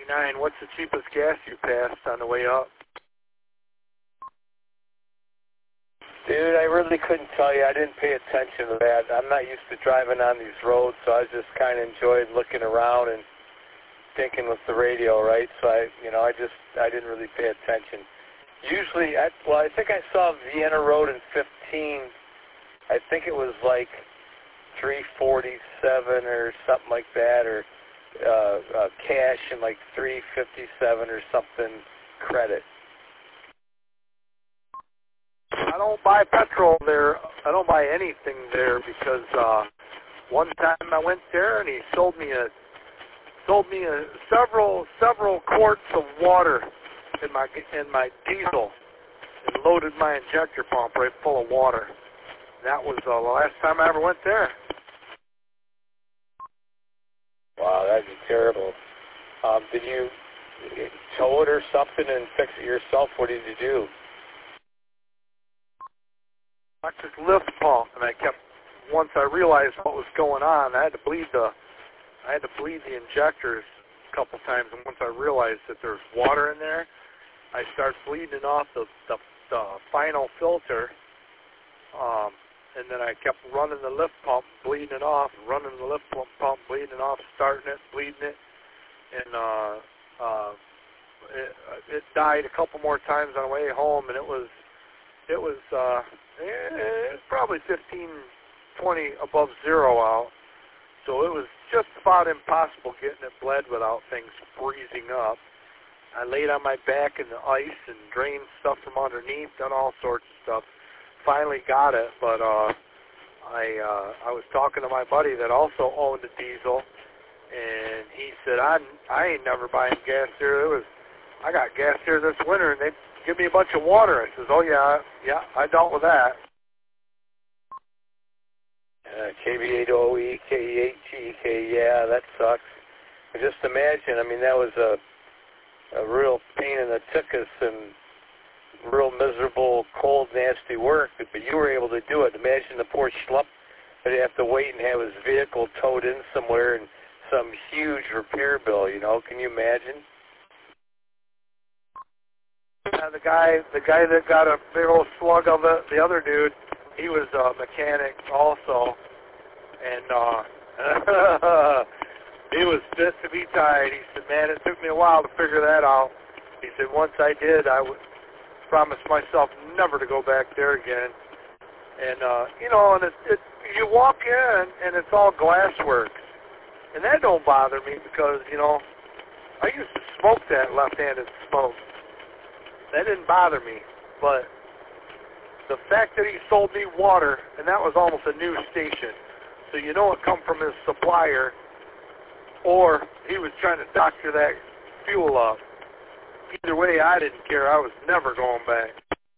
99, what's the cheapest gas you passed on the way up? Dude, I really couldn't tell you. I didn't pay attention to that. I'm not used to driving on these roads, so I just kind of enjoyed looking around and thinking with the radio, right? So I didn't really pay attention. Usually, I think I saw Vienna Road in 15. I think it was like 347 or something like that, or cash and like 357 or something credit. I don't buy petrol there. I don't buy anything there because one time I went there and he sold me several quarts of water in my diesel and loaded my injector pump right full of water. That was the last time I ever went there. Wow, that'd be terrible. Did you tow it or something and fix it yourself? What did you do? Electric lift pump, and once I realized what was going on, I had to bleed the injectors a couple times, and once I realized that there's water in there, I started bleeding off the final filter, and then I kept running the lift pump, bleeding it off, running the lift pump, bleeding it off, starting it, bleeding it, and it died a couple more times on the way home, and it was probably 15, 20 above zero out. So it was just about impossible getting it bled without things freezing up. I laid on my back in the ice and drained stuff from underneath, done all sorts of stuff. Finally got it, but I was talking to my buddy that also owned a diesel, and he said, I ain't never buying gas here. I got gas here this winter, and they give me a bunch of water. I says, oh yeah, I dealt with that. KB8OE, KE8GK, yeah, that sucks. But just imagine, I mean, that was a real pain in the tuchus and real miserable, cold, nasty work, but you were able to do it. Imagine the poor schlup that he'd have to wait and have his vehicle towed in somewhere and some huge repair bill, you know. Can you imagine? The guy that got a big old slug of it, the other dude, he was a mechanic also, and he was fit to be tied. He said, man, it took me a while to figure that out. He said, once I did, I would promise myself never to go back there again. And, and you walk in, and it's all glassworks. And that don't bother me because, I used to smoke that left-handed smoke. That didn't bother me, but the fact that he sold me water, and that was almost a new station, so it come from his supplier, or he was trying to doctor that fuel up. Either way, I didn't care. I was never going back.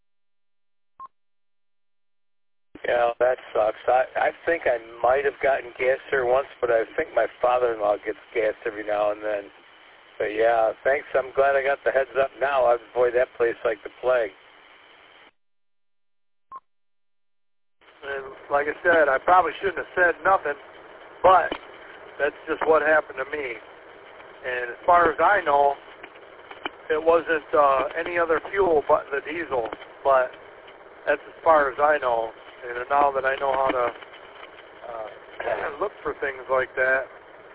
Yeah, that sucks. I think I might have gotten gas there once, but I think my father-in-law gets gas every now and then. But yeah, thanks. I'm glad I got the heads up now. I'd avoid that place like the plague. And like I said, I probably shouldn't have said nothing, but that's just what happened to me. And as far as I know, it wasn't any other fuel but the diesel, but that's as far as I know. And now that I know how to look for things like that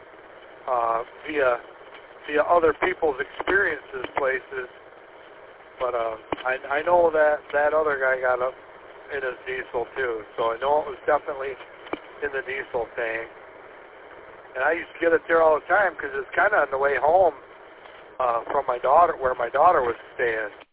via other people's experiences places, but I know that other guy got up in his diesel too, so I know it was definitely in the diesel tank. And I used to get it there all the time because it's kind of on the way home from my daughter, where my daughter was staying.